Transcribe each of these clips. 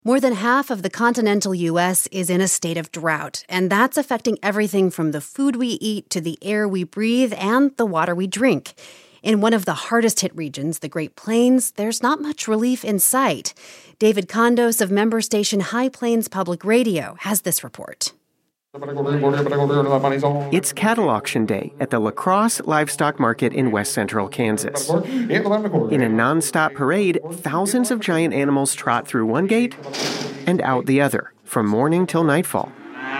More than half of the continental U.S. is in a state of drought, and that's affecting everything from the food we eat to the air we breathe and the water we drink. In one of the hardest-hit regions, the Great Plains, there's not much relief in sight. David Condos of member station High Plains Public Radio has this report. It's cattle auction day at the La Crosse Livestock Market in west central Kansas. In a nonstop parade, thousands of giant animals trot through one gate and out the other, from morning till nightfall.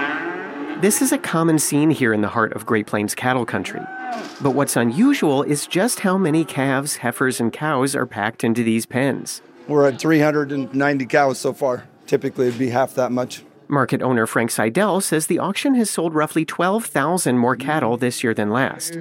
This is a common scene here in the heart of Great Plains cattle country. But what's unusual is just how many calves, heifers, and cows are packed into these pens. We're at 390 cows so far. Typically, it'd be half that much. Market owner Frank Seidel says the auction has sold roughly 12,000 more cattle this year than last.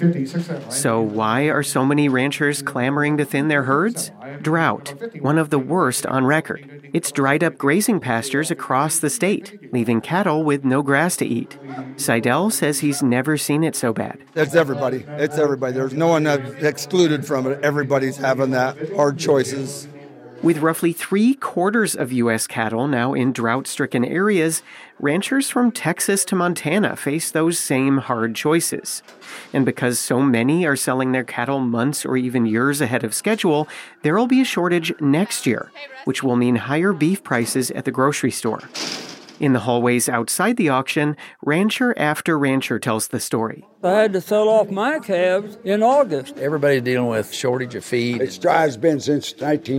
So why are so many ranchers clamoring to thin their herds? Drought, one of the worst on record. It's dried up grazing pastures across the state, leaving cattle with no grass to eat. Seidel says he's never seen it so bad. It's everybody. It's everybody. There's no one excluded from it. Everybody's having that hard choices. With roughly 3/4 of U.S. cattle now in drought-stricken areas, ranchers from Texas to Montana face those same hard choices. And because so many are selling their cattle months or even years ahead of schedule, there will be a shortage next year, which will mean higher beef prices at the grocery store. In the hallways outside the auction, rancher after rancher tells the story. I had to sell off my calves in August. Everybody's dealing with shortage of feed. It's dry has been since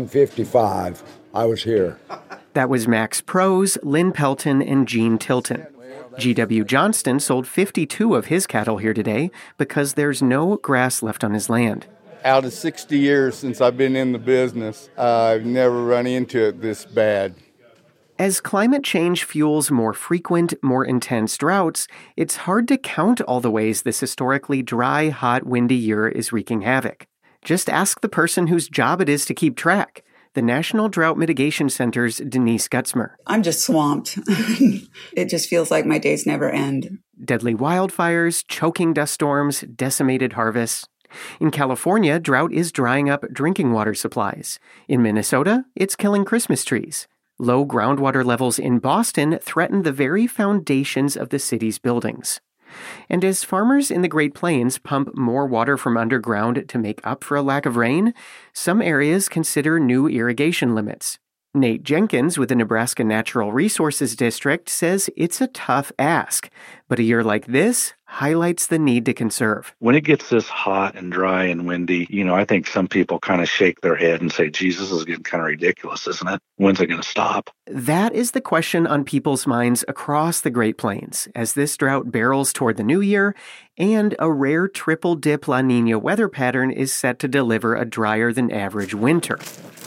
1955. I was here. That was Max Prose, Lynn Pelton, and Gene Tilton. G.W. Johnston sold 52 of his cattle here today because there's no grass left on his land. Out of 60 years since I've been in the business, I've never run into it this bad. As climate change fuels more frequent, more intense droughts, it's hard to count all the ways this historically dry, hot, windy year is wreaking havoc. Just ask the person whose job it is to keep track, the National Drought Mitigation Center's Denise Gutzmer. I'm just swamped. It just feels like my days never end. Deadly wildfires, choking dust storms, decimated harvests. In California, drought is drying up drinking water supplies. In Minnesota, it's killing Christmas trees. Low groundwater levels in Boston threaten the very foundations of the city's buildings. And as farmers in the Great Plains pump more water from underground to make up for a lack of rain, some areas consider new irrigation limits. Nate Jenkins with the Nebraska Natural Resources District says it's a tough ask, but a year like this highlights the need to conserve. When it gets this hot and dry and windy, I think some people kind of shake their head and say, Jesus, this is getting kind of ridiculous, isn't it? When's it going to stop? That is the question on people's minds across the Great Plains as this drought barrels toward the new year and a rare triple-dip La Niña weather pattern is set to deliver a drier than average winter.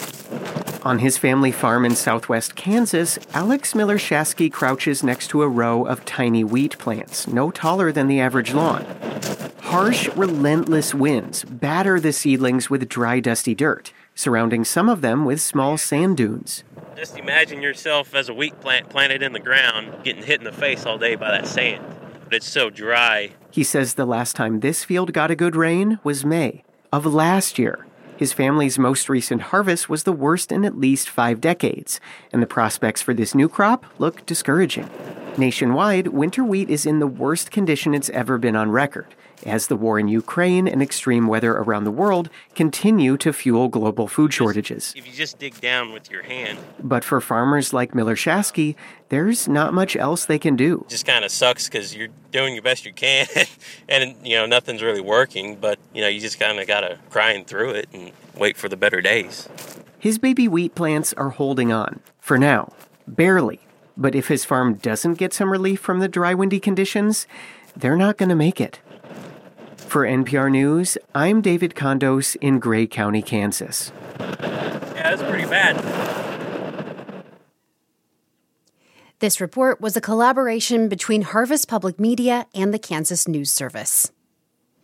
On his family farm in southwest Kansas, Alex Miller-Shasky crouches next to a row of tiny wheat plants, no taller than the average lawn. Harsh, relentless winds batter the seedlings with dry, dusty dirt, surrounding some of them with small sand dunes. Just imagine yourself as a wheat plant planted in the ground, getting hit in the face all day by that sand. But it's so dry. He says the last time this field got a good rain was May of last year. His family's most recent harvest was the worst in at least 5 decades, and the prospects for this new crop look discouraging. Nationwide, winter wheat is in the worst condition it's ever been on record, as the war in Ukraine and extreme weather around the world continue to fuel global food shortages. If you just dig down with your hand. But for farmers like Miller-Shasky, there's not much else they can do. It just kind of sucks because you're doing your best you can, and nothing's really working, but you just kind of got to grind through it and wait for the better days. His baby wheat plants are holding on, for now, barely. But if his farm doesn't get some relief from the dry, windy conditions, they're not going to make it. For NPR News, I'm David Condos in Gray County, Kansas. Yeah, that's pretty bad. This report was a collaboration between Harvest Public Media and the Kansas News Service.